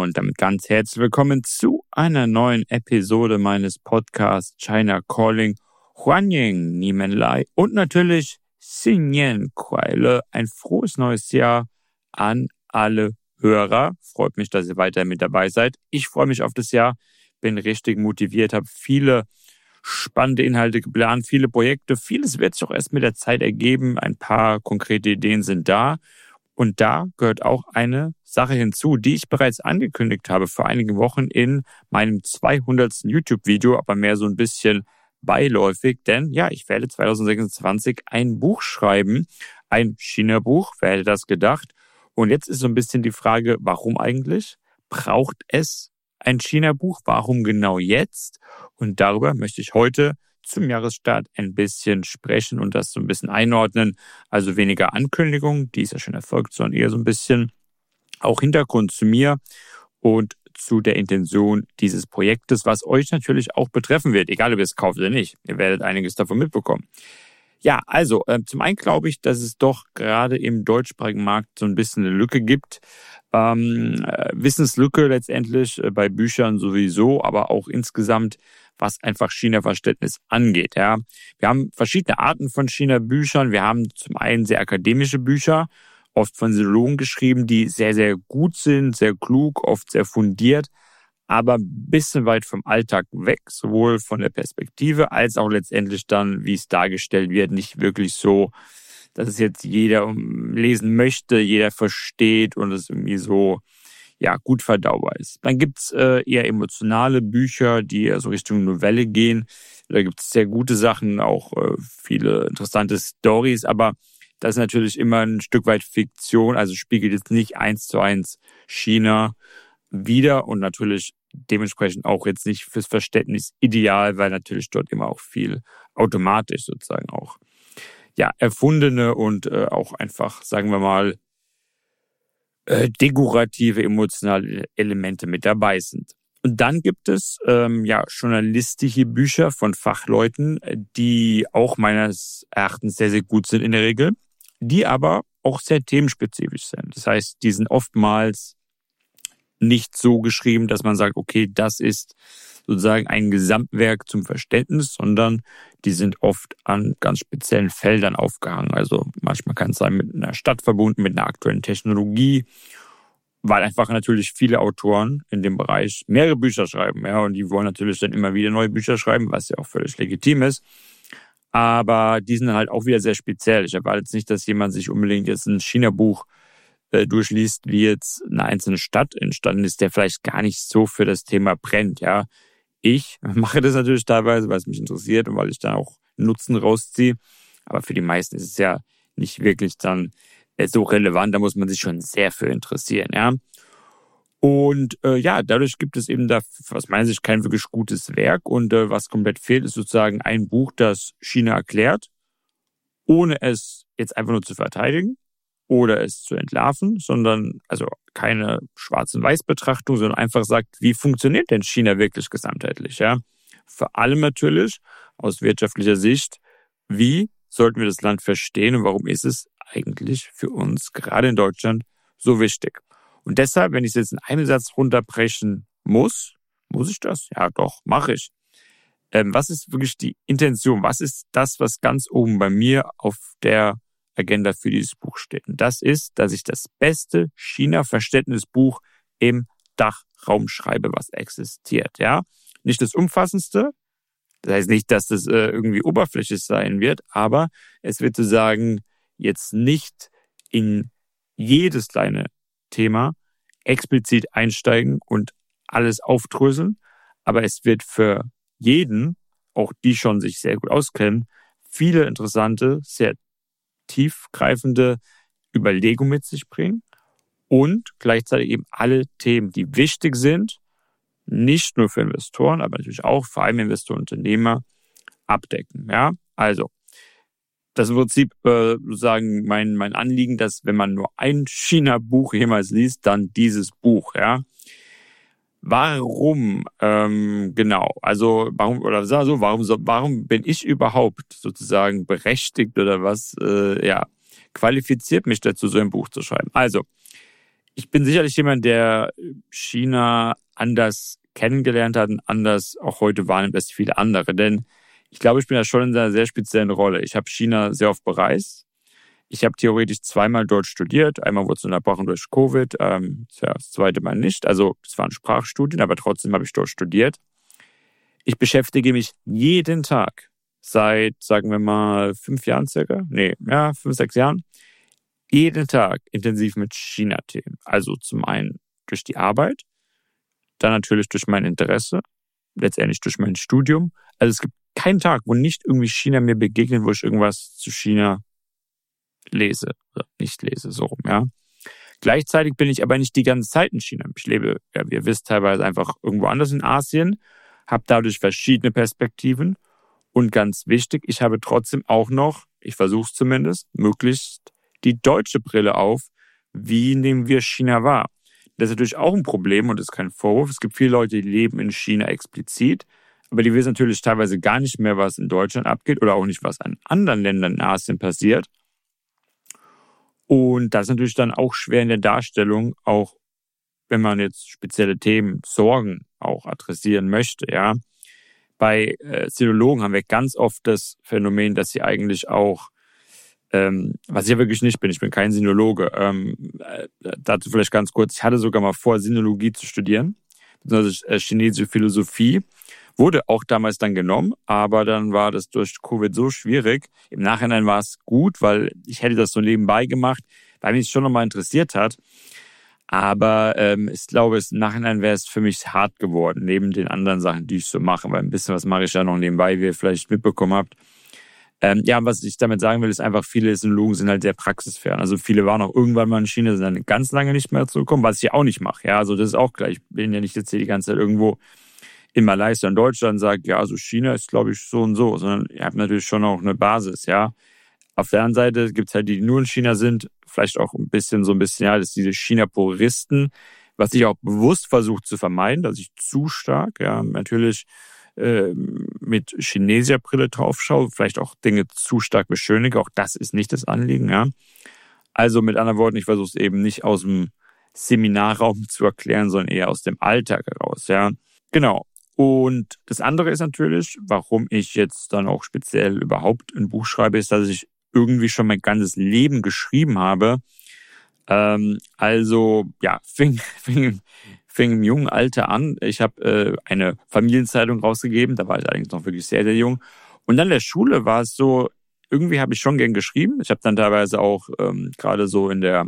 und damit ganz herzlich willkommen zu einer neuen Episode meines Podcasts China Calling. Huanying Nimenlai und natürlich Xinyan Kuai. Ein frohes neues Jahr an alle Hörer. Freut mich, dass ihr weiterhin mit dabei seid. Ich freue mich auf das Jahr, bin richtig motiviert, habe viele spannende Inhalte geplant, viele Projekte. Vieles wird sich auch erst mit der Zeit ergeben. Ein paar konkrete Ideen sind da. Und da gehört auch eine Sache hinzu, die ich bereits angekündigt habe vor einigen Wochen in meinem 200. YouTube-Video, aber mehr so ein bisschen beiläufig. Denn ja, ich werde 2026 ein Buch schreiben, ein China-Buch, wer hätte das gedacht? Und jetzt ist so ein bisschen die Frage, warum eigentlich? Braucht es ein China-Buch? Warum genau jetzt? Und darüber möchte ich heute zum Jahresstart ein bisschen sprechen und das so ein bisschen einordnen. Also weniger Ankündigung, die ist ja schon erfolgt, sondern eher so ein bisschen auch Hintergrund zu mir und zu der Intention dieses Projektes, was euch natürlich auch betreffen wird, egal ob ihr es kauft oder nicht. Ihr werdet einiges davon mitbekommen. Ja, also zum einen glaube ich, dass es doch gerade im deutschsprachigen Markt so ein bisschen eine Lücke gibt. Wissenslücke letztendlich bei Büchern sowieso, aber auch insgesamt, was einfach China-Verständnis angeht. Ja. Wir haben verschiedene Arten von China-Büchern. Wir haben zum einen sehr akademische Bücher, oft von Sinologen geschrieben, die sehr, sehr gut sind, sehr klug, oft sehr fundiert, aber ein bisschen weit vom Alltag weg, sowohl von der Perspektive als auch letztendlich dann, wie es dargestellt wird, nicht wirklich so, dass es jetzt jeder lesen möchte, jeder versteht und es irgendwie so ja gut verdaubar ist. Dann gibt's eher emotionale Bücher, die eher so Richtung Novelle gehen. Da gibt's sehr gute Sachen, auch viele interessante Stories, aber das ist natürlich immer ein Stück weit Fiktion, also spiegelt jetzt nicht 1:1 China wider und natürlich dementsprechend auch jetzt nicht fürs Verständnis ideal, weil natürlich dort immer auch viel automatisch sozusagen auch ja erfundene und auch einfach, sagen wir mal, dekorative, emotionale Elemente mit dabei sind. Und dann gibt es journalistische Bücher von Fachleuten, die auch meines Erachtens sehr, sehr gut sind in der Regel, die aber auch sehr themenspezifisch sind. Das heißt, die sind oftmals nicht so geschrieben, dass man sagt, okay, das ist sozusagen ein Gesamtwerk zum Verständnis, sondern die sind oft an ganz speziellen Feldern aufgehangen. Also manchmal kann es sein mit einer Stadt verbunden, mit einer aktuellen Technologie, weil einfach natürlich viele Autoren in dem Bereich mehrere Bücher schreiben. Ja, und die wollen natürlich dann immer wieder neue Bücher schreiben, was ja auch völlig legitim ist. Aber die sind halt auch wieder sehr speziell. Ich erwarte jetzt nicht, dass jemand sich unbedingt jetzt ein China-Buch durchliest, wie jetzt eine einzelne Stadt entstanden ist, der vielleicht gar nicht so für das Thema brennt. Ja, ich mache das natürlich teilweise, weil es mich interessiert und weil ich dann auch Nutzen rausziehe. Aber für die meisten ist es ja nicht wirklich dann so relevant. Da muss man sich schon sehr für interessieren. Ja. Und dadurch gibt es eben da aus meiner Sicht kein wirklich gutes Werk. Und was komplett fehlt, ist sozusagen ein Buch, das China erklärt, ohne es jetzt einfach nur zu verteidigen oder es zu entlarven, sondern also keine Schwarz-und-Weiß-Betrachtung, sondern einfach sagt, wie funktioniert denn China wirklich gesamtheitlich? Ja? Vor allem natürlich aus wirtschaftlicher Sicht, wie sollten wir das Land verstehen und warum ist es eigentlich für uns, gerade in Deutschland, so wichtig? Und deshalb, wenn ich es jetzt in einem Satz runterbrechen muss ich das? Ja, doch, mache ich. Was ist wirklich die Intention? Was ist das, was ganz oben bei mir auf der Agenda für dieses Buch steht? Und das ist, dass ich das beste China-Verständnisbuch im Dachraum schreibe, was existiert. Ja, nicht das umfassendste. Das heißt nicht, dass das irgendwie oberflächlich sein wird, aber es wird sozusagen jetzt nicht in jedes kleine Thema explizit einsteigen und alles aufdröseln, aber es wird für jeden, auch die schon sich sehr gut auskennen, viele interessante, sehr tiefgreifende Überlegungen mit sich bringen und gleichzeitig eben alle Themen, die wichtig sind, nicht nur für Investoren, aber natürlich auch vor allem Investoren und Unternehmer abdecken. Ja, also das ist im Prinzip sozusagen mein Anliegen, dass wenn man nur ein China-Buch jemals liest, dann dieses Buch. Ja, warum genau? Also warum bin ich überhaupt sozusagen berechtigt oder was qualifiziert mich dazu, so ein Buch zu schreiben? Also Ich bin sicherlich jemand, der China anders kennengelernt hat und anders auch heute wahrnimmt als viele andere. Denn ich glaube, ich bin da schon in einer sehr speziellen Rolle. Ich habe China sehr oft bereist. Ich habe theoretisch zweimal dort studiert. Einmal wurde es unterbrochen durch Covid, das zweite Mal nicht. Also es waren Sprachstudien, aber trotzdem habe ich dort studiert. Ich beschäftige mich jeden Tag seit, sagen wir mal, 5 Jahren circa. 5, 6 Jahren. Jeden Tag intensiv mit China-Themen. Also zum einen durch die Arbeit, dann natürlich durch mein Interesse, letztendlich durch mein Studium. Also es gibt keinen Tag, wo nicht irgendwie China mir begegnet, wo ich irgendwas zu China lese oder nicht lese, so rum, ja. Gleichzeitig bin ich aber nicht die ganze Zeit in China. Ich lebe, ja, wie ihr wisst, teilweise einfach irgendwo anders in Asien, habe dadurch verschiedene Perspektiven und ganz wichtig, ich habe trotzdem auch noch, ich versuche es zumindest, möglichst die deutsche Brille auf, wie nehmen wir China wahr. Das ist natürlich auch ein Problem und das ist kein Vorwurf. Es gibt viele Leute, die leben in China explizit, aber die wissen natürlich teilweise gar nicht mehr, was in Deutschland abgeht oder auch nicht, was an anderen Ländern in Asien passiert. Und das ist natürlich dann auch schwer in der Darstellung, auch wenn man jetzt spezielle Themen, Sorgen auch adressieren möchte, ja. Bei Sinologen haben wir ganz oft das Phänomen, dass sie eigentlich auch, was ich ja wirklich nicht bin, ich bin kein Sinologe, dazu vielleicht ganz kurz, ich hatte sogar mal vor, Sinologie zu studieren, beziehungsweise chinesische Philosophie, wurde auch damals dann genommen, aber dann war das durch Covid so schwierig. Im Nachhinein war es gut, weil ich hätte das so nebenbei gemacht, weil mich es schon nochmal interessiert hat. Aber ich glaube, im Nachhinein wäre es für mich hart geworden, neben den anderen Sachen, die ich so mache, weil ein bisschen was mache ich ja noch nebenbei, wie ihr vielleicht mitbekommen habt. Was ich damit sagen will, ist einfach, viele Sinologen sind halt sehr praxisfern. Also viele waren auch irgendwann mal in China, sind dann ganz lange nicht mehr zurückgekommen, was ich ja auch nicht mache. Ja, also das ist auch klar. Ich bin ja nicht jetzt hier die ganze Zeit irgendwo in Malaysia und Deutschland sagt, ja, also China ist, glaube ich, so und so, sondern ihr habt natürlich schon auch eine Basis, ja. Auf der anderen Seite gibt es halt die, die nur in China sind, vielleicht auch ein bisschen, ja, das sind diese China-Puristen, was ich auch bewusst versuche zu vermeiden, dass ich zu stark, ja, natürlich mit chinesischer Brille drauf schaue, vielleicht auch Dinge zu stark beschönige, auch das ist nicht das Anliegen, ja. Also mit anderen Worten, ich versuche es eben nicht aus dem Seminarraum zu erklären, sondern eher aus dem Alltag heraus, ja. Genau. Und das andere ist natürlich, warum ich jetzt dann auch speziell überhaupt ein Buch schreibe, ist, dass ich irgendwie schon mein ganzes Leben geschrieben habe. Fing im jungen Alter an. Ich habe eine Familienzeitung rausgegeben, da war ich allerdings noch wirklich sehr, sehr jung. Und dann in der Schule war es so, irgendwie habe ich schon gern geschrieben. Ich habe dann teilweise auch gerade so in der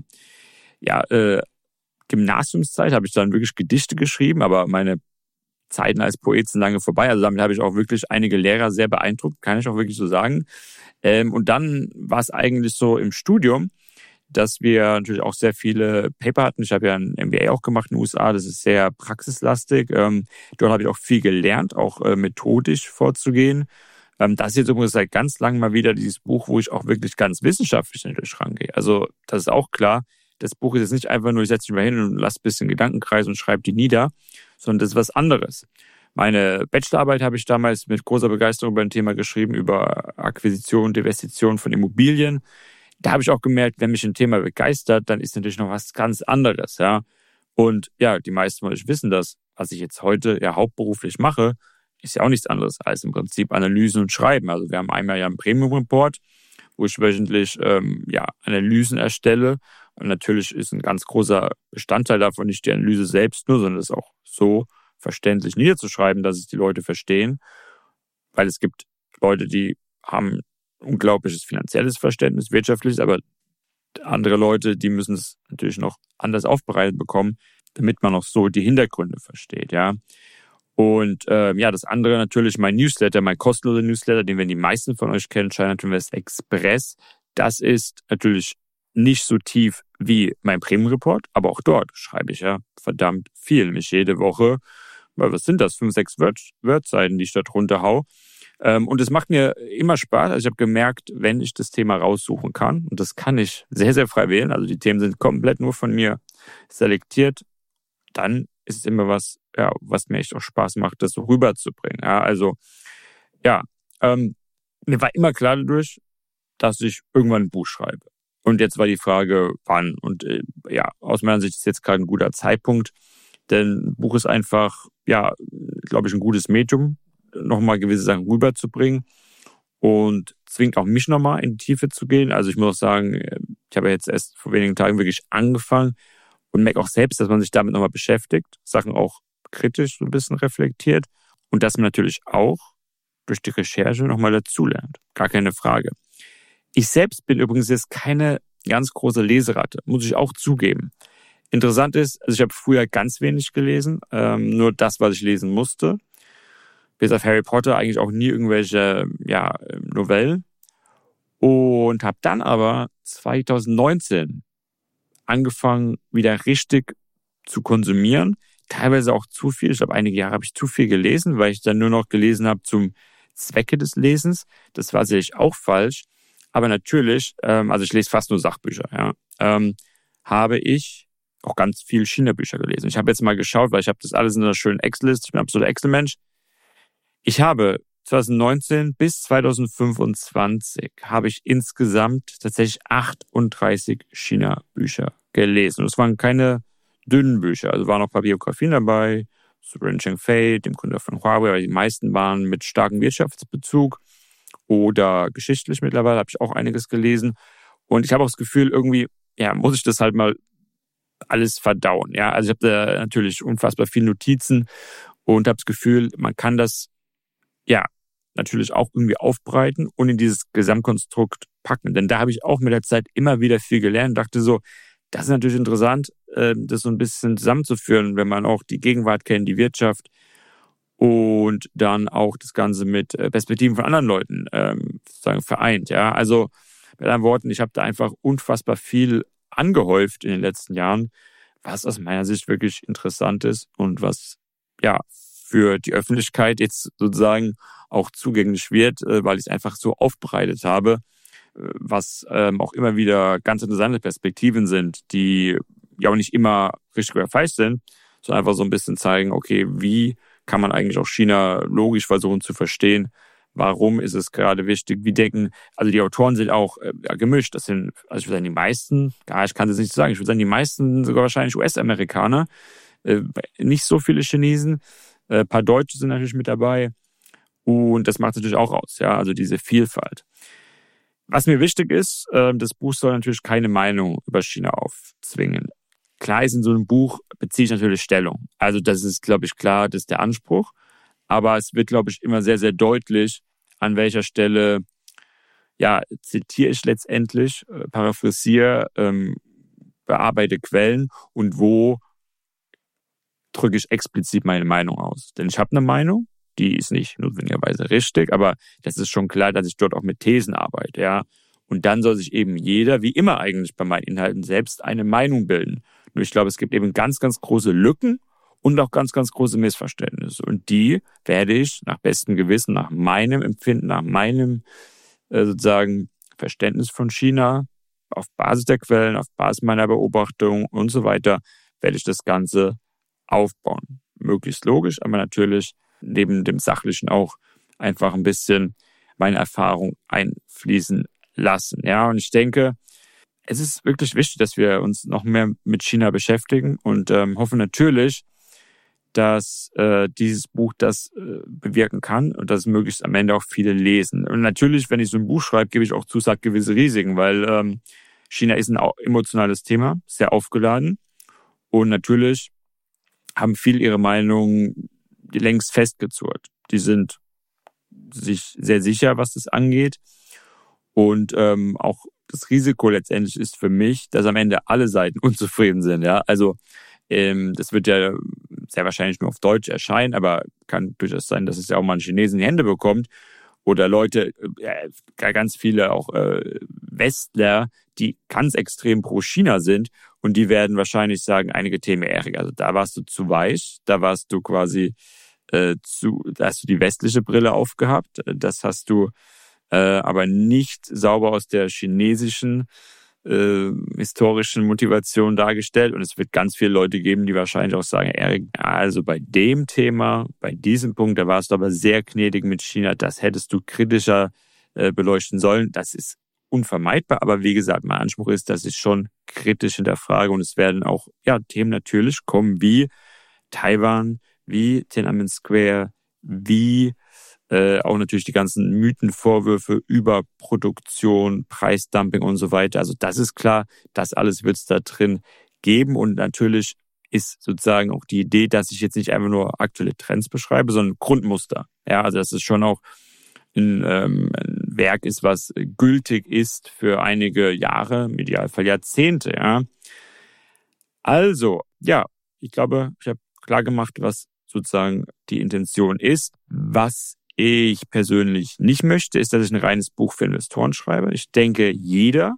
Gymnasiumszeit habe ich dann wirklich Gedichte geschrieben, aber meine Zeiten als Poet sind lange vorbei. Also damit habe ich auch wirklich einige Lehrer sehr beeindruckt, kann ich auch wirklich so sagen. Und dann war es eigentlich so im Studium, dass wir natürlich auch sehr viele Paper hatten. Ich habe ja ein MBA auch gemacht in den USA, das ist sehr praxislastig. Dort habe ich auch viel gelernt, auch methodisch vorzugehen. Das ist jetzt übrigens seit ganz langem mal wieder dieses Buch, wo ich auch wirklich ganz wissenschaftlich natürlich rangehe. Also das ist auch klar. Das Buch ist jetzt nicht einfach nur, ich setze mich mal hin und lasse ein bisschen Gedankenkreis und schreibe die nieder, sondern das ist was anderes. Meine Bachelorarbeit habe ich damals mit großer Begeisterung über ein Thema geschrieben, über Akquisition und Investition von Immobilien. Da habe ich auch gemerkt, wenn mich ein Thema begeistert, dann ist natürlich noch was ganz anderes, ja. Und ja, die meisten von euch wissen das, was ich jetzt heute ja hauptberuflich mache, ist ja auch nichts anderes als im Prinzip Analysen und Schreiben. Also wir haben einmal ja einen Premium-Report, wo ich wöchentlich Analysen erstelle. Und natürlich ist ein ganz großer Bestandteil davon nicht die Analyse selbst nur, sondern es auch so verständlich niederzuschreiben, dass es die Leute verstehen. Weil es gibt Leute, die haben unglaubliches finanzielles Verständnis, wirtschaftliches, aber andere Leute, die müssen es natürlich noch anders aufbereitet bekommen, damit man auch so die Hintergründe versteht, ja. Und das andere natürlich mein Newsletter, mein kostenloser Newsletter, den werden die meisten von euch kennen, China to Invest Express. Das ist natürlich nicht so tief wie mein Premium Report, aber auch dort schreibe ich ja verdammt viel. Nämlich jede Woche, was sind das, 5, 6 Word-Seiten, die ich da drunter hau. Und es macht mir immer Spaß. Also ich habe gemerkt, wenn ich das Thema raussuchen kann, und das kann ich sehr, sehr frei wählen, also die Themen sind komplett nur von mir selektiert, dann ist es immer was, ja, was mir echt auch Spaß macht, das so rüberzubringen. Ja, also, mir war immer klar dadurch, dass ich irgendwann ein Buch schreibe. Und jetzt war die Frage, wann. Und aus meiner Sicht ist jetzt gerade ein guter Zeitpunkt, denn ein Buch ist einfach, glaube ich, ein gutes Medium, nochmal gewisse Sachen rüberzubringen und zwingt auch mich nochmal in die Tiefe zu gehen. Also ich muss auch sagen, ich habe jetzt erst vor wenigen Tagen wirklich angefangen und merke auch selbst, dass man sich damit nochmal beschäftigt, Sachen auch kritisch so ein bisschen reflektiert und dass man natürlich auch durch die Recherche nochmal dazulernt. Gar keine Frage. Ich selbst bin übrigens jetzt keine ganz große Leseratte, muss ich auch zugeben. Interessant ist, also ich habe früher ganz wenig gelesen, nur das, was ich lesen musste. Bis auf Harry Potter eigentlich auch nie irgendwelche Novellen. Und habe dann aber 2019 angefangen, wieder richtig zu konsumieren. Teilweise auch zu viel. Ich glaube, einige Jahre habe ich zu viel gelesen, weil ich dann nur noch gelesen habe zum Zwecke des Lesens. Das war sicherlich auch falsch. Aber natürlich, also ich lese fast nur Sachbücher, habe ich auch ganz viel China-Bücher gelesen. Ich habe jetzt mal geschaut, weil ich habe das alles in einer schönen Excel-Liste. Ich bin absoluter Excel-Mensch. Ich habe 2019 bis 2025 habe ich insgesamt tatsächlich 38 China-Bücher gelesen. Und es waren keine dünnen Bücher. Also waren auch ein paar Biografien dabei, zu Ren Zhengfei, dem Gründer von Huawei, aber die meisten waren mit starkem Wirtschaftsbezug oder geschichtlich mittlerweile, habe ich auch einiges gelesen. Und ich habe auch das Gefühl, irgendwie, muss ich das halt mal alles verdauen. Ja, also ich habe da natürlich unfassbar viele Notizen und habe das Gefühl, man kann das natürlich auch irgendwie aufbreiten und in dieses Gesamtkonstrukt packen. Denn da habe ich auch mit der Zeit immer wieder viel gelernt und dachte so, das ist natürlich interessant, das so ein bisschen zusammenzuführen, wenn man auch die Gegenwart kennt, die Wirtschaft und dann auch das Ganze mit Perspektiven von anderen Leuten sozusagen vereint. Ja, also mit anderen Worten, ich habe da einfach unfassbar viel angehäuft in den letzten Jahren, was aus meiner Sicht wirklich interessant ist und was für die Öffentlichkeit jetzt sozusagen auch zugänglich wird, weil ich es einfach so aufbereitet habe, was auch immer wieder ganz interessante Perspektiven sind, die ja auch nicht immer richtig oder falsch sind, sondern einfach so ein bisschen zeigen, okay, wie kann man eigentlich auch China logisch versuchen zu verstehen, warum ist es gerade wichtig, also die Autoren sind auch gemischt, das sind, also ich würde sagen, die meisten, ich kann es nicht sagen, ich würde sagen, die meisten sogar wahrscheinlich US-Amerikaner, nicht so viele Chinesen, ein paar Deutsche sind natürlich mit dabei und das macht es natürlich auch aus, also diese Vielfalt. Was mir wichtig ist, das Buch soll natürlich keine Meinung über China aufzwingen. Klar ist in so einem Buch beziehe ich natürlich Stellung. Also das ist, glaube ich, klar, das ist der Anspruch. Aber es wird, glaube ich, immer sehr, sehr deutlich, an welcher Stelle, zitiere ich letztendlich, paraphrasiere, bearbeite Quellen und wo drücke ich explizit meine Meinung aus. Denn ich habe eine Meinung, die ist nicht notwendigerweise richtig, aber das ist schon klar, dass ich dort auch mit Thesen arbeite, Und dann soll sich eben jeder, wie immer eigentlich bei meinen Inhalten, selbst eine Meinung bilden. Nur ich glaube, es gibt eben ganz, ganz große Lücken und auch ganz, ganz große Missverständnisse. Und die werde ich nach bestem Gewissen, nach meinem Empfinden, nach meinem sozusagen Verständnis von China, auf Basis der Quellen, auf Basis meiner Beobachtung und so weiter, werde ich das Ganze aufbauen. Möglichst logisch, aber natürlich neben dem Sachlichen auch einfach ein bisschen meine Erfahrung einfließen lassen. Und ich denke, es ist wirklich wichtig, dass wir uns noch mehr mit China beschäftigen und hoffe natürlich, dass dieses Buch das bewirken kann und dass möglichst am Ende auch viele lesen. Und natürlich, wenn ich so ein Buch schreibe, gebe ich auch zu, es hat gewisse Risiken, weil China ist ein emotionales Thema, sehr aufgeladen und natürlich haben viele ihre Meinung längst festgezurrt. Die sind sich sehr sicher, was das angeht. Und auch das Risiko letztendlich ist für mich, dass am Ende alle Seiten unzufrieden sind. Also das wird ja sehr wahrscheinlich nur auf Deutsch erscheinen, aber kann durchaus sein, dass es ja auch mal einen Chinesen in die Hände bekommt. Oder Leute, ganz viele auch Westler, die ganz extrem pro China sind. Und die werden wahrscheinlich sagen, einige Themen, Erik, also da warst du zu weich, da warst du quasi da hast du die westliche Brille aufgehabt. Das hast du aber nicht sauber aus der chinesischen historischen Motivation dargestellt. Und es wird ganz viele Leute geben, die wahrscheinlich auch sagen, Erik, also bei dem Thema, bei diesem Punkt, da warst du aber sehr gnädig mit China, das hättest du kritischer beleuchten sollen. Das ist unvermeidbar. Aber wie gesagt, mein Anspruch ist, dass ich schon kritisch hinterfrage und es werden auch Themen natürlich kommen wie Taiwan, wie Tiananmen Square, wie auch natürlich die ganzen Mythenvorwürfe über Produktion, Preisdumping und so weiter. Also das ist klar, das alles wird es da drin geben und natürlich ist sozusagen auch die Idee, dass ich jetzt nicht einfach nur aktuelle Trends beschreibe, sondern Grundmuster. Ja, also das ist schon auch ein Werk ist, was gültig ist für einige Jahre, im Idealfall Jahrzehnte. Ja. Also, ich glaube, ich habe klar gemacht, was sozusagen die Intention ist. Was ich persönlich nicht möchte, ist, dass ich ein reines Buch für Investoren schreibe. Ich denke, jeder,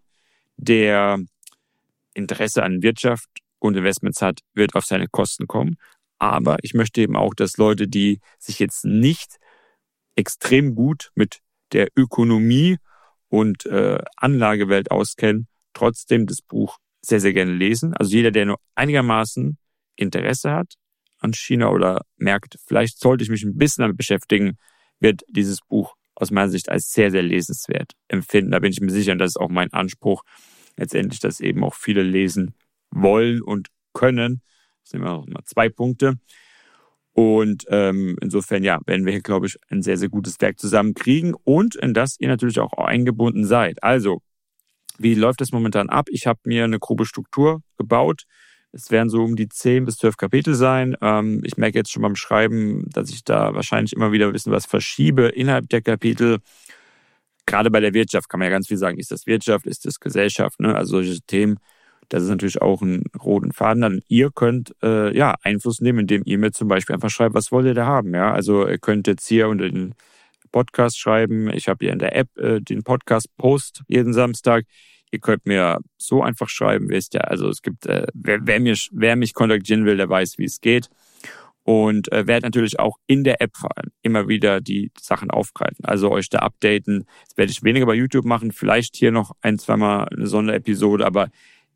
der Interesse an Wirtschaft und Investments hat, wird auf seine Kosten kommen. Aber ich möchte eben auch, dass Leute, die sich jetzt nicht extrem gut mit der Ökonomie und Anlagewelt auskennen, trotzdem das Buch sehr, sehr gerne lesen. Also jeder, der nur einigermaßen Interesse hat an China oder merkt, vielleicht sollte ich mich ein bisschen damit beschäftigen, wird dieses Buch aus meiner Sicht als sehr, sehr lesenswert empfinden. Da bin ich mir sicher, und das ist auch mein Anspruch, letztendlich, dass eben auch viele lesen wollen und können. Das sind immer noch mal 2 Punkte. Und insofern, werden wir hier, glaube ich, ein sehr, sehr gutes Werk zusammenkriegen und in das ihr natürlich auch eingebunden seid. Also, wie läuft das momentan ab? Ich habe mir eine grobe Struktur gebaut. Es werden so um die 10 bis 12 Kapitel sein. Ich merke jetzt schon beim Schreiben, dass ich da wahrscheinlich immer wieder ein bisschen was verschiebe innerhalb der Kapitel. Gerade bei der Wirtschaft kann man ja ganz viel sagen. Ist das Wirtschaft? Ist das Gesellschaft? Ne? Also solche Themen. Das ist natürlich auch ein roten Faden. Dann ihr könnt Einfluss nehmen, indem ihr mir zum Beispiel einfach schreibt, was wollt ihr da haben? Ja, also ihr könnt jetzt hier unter den Podcast schreiben. Ich habe hier in der App den Podcast-Post jeden Samstag. Ihr könnt mir so einfach schreiben, wisst ihr. Also es gibt, wer mich kontaktieren will, der weiß, wie es geht. Und werde natürlich auch in der App vor allem immer wieder die Sachen aufgreifen. Also euch da updaten. Das werde ich weniger bei YouTube machen. Vielleicht hier noch 1-2 Mal eine Sonderepisode, aber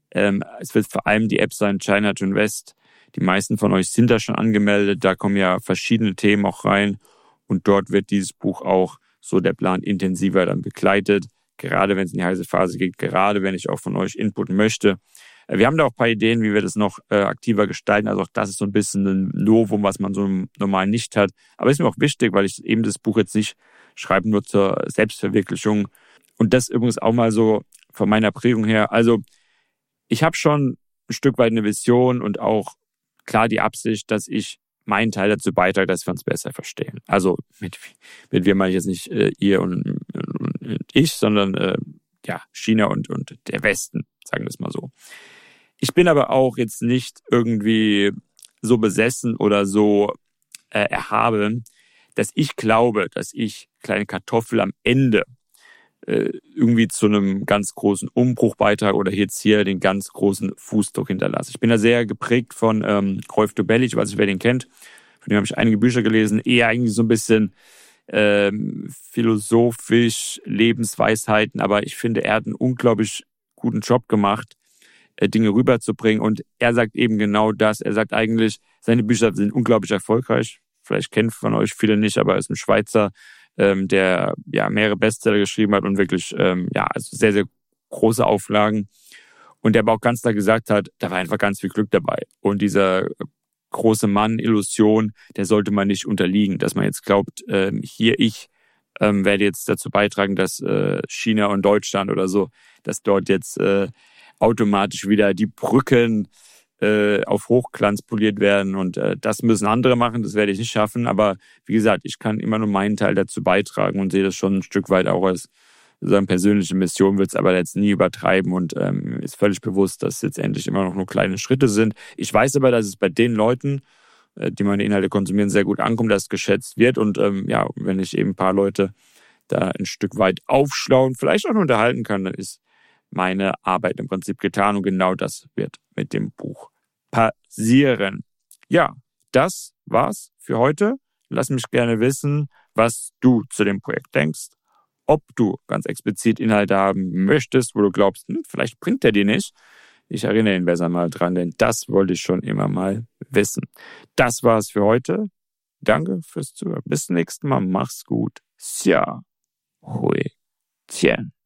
es wird vor allem die App sein, China to Invest. Die meisten von euch sind da schon angemeldet. Da kommen ja verschiedene Themen auch rein. Und dort wird dieses Buch auch, so der Plan, intensiver dann begleitet. Gerade wenn es in die heiße Phase geht, gerade wenn ich auch von euch Input möchte. Wir haben da auch ein paar Ideen, wie wir das noch aktiver gestalten. Also auch das ist so ein bisschen ein Novum, was man so normal nicht hat. Aber ist mir auch wichtig, weil ich eben das Buch jetzt nicht schreibe nur zur Selbstverwirklichung. Und das übrigens auch mal so von meiner Prägung her. Also ich habe schon ein Stück weit eine Vision und auch klar die Absicht, dass ich meinen Teil dazu beitrage, dass wir uns besser verstehen. Also mit wir meine ich jetzt nicht ihr und ich, sondern China und der Westen, sagen wir es mal so. Ich bin aber auch jetzt nicht irgendwie so besessen oder so erhaben, dass ich glaube, dass ich kleine Kartoffel am Ende irgendwie zu einem ganz großen Umbruch beitrage oder jetzt hier den ganz großen Fußdruck hinterlasse. Ich bin da sehr geprägt von Rolf Dobelli, ich weiß nicht, wer den kennt. Von dem habe ich einige Bücher gelesen, eher eigentlich so ein bisschen philosophisch, Lebensweisheiten, aber ich finde, er hat einen unglaublich guten Job gemacht, Dinge rüberzubringen und er sagt eben genau das. Er sagt eigentlich, seine Bücher sind unglaublich erfolgreich. Vielleicht kennen von euch viele nicht, aber er ist ein Schweizer, der mehrere Bestseller geschrieben hat und wirklich also sehr, sehr große Auflagen. Und der aber auch ganz klar gesagt hat, da war einfach ganz viel Glück dabei. Und dieser große Mann, Illusion, der sollte man nicht unterliegen, dass man jetzt glaubt, ich werde jetzt dazu beitragen, dass China und Deutschland oder so, dass dort jetzt automatisch wieder die Brücken auf Hochglanz poliert werden und das müssen andere machen, das werde ich nicht schaffen, aber wie gesagt, ich kann immer nur meinen Teil dazu beitragen und sehe das schon ein Stück weit auch als sozusagen persönliche Mission, will es aber jetzt nie übertreiben und ist völlig bewusst, dass es jetzt endlich immer noch nur kleine Schritte sind. Ich weiß aber, dass es bei den Leuten, die meine Inhalte konsumieren, sehr gut ankommt, dass es geschätzt wird und wenn ich eben ein paar Leute da ein Stück weit aufschlauen, vielleicht auch nur unterhalten kann, dann ist meine Arbeit im Prinzip getan und genau das wird mit dem Buch passieren. Ja, das war's für heute. Lass mich gerne wissen, was du zu dem Projekt denkst, ob du ganz explizit Inhalte haben möchtest, wo du glaubst, vielleicht bringt der dir nicht. Ich erinnere ihn besser mal dran, denn das wollte ich schon immer mal wissen. Das war's für heute. Danke fürs Zuhören. Bis zum nächsten Mal. Mach's gut. Xia Hui Tian.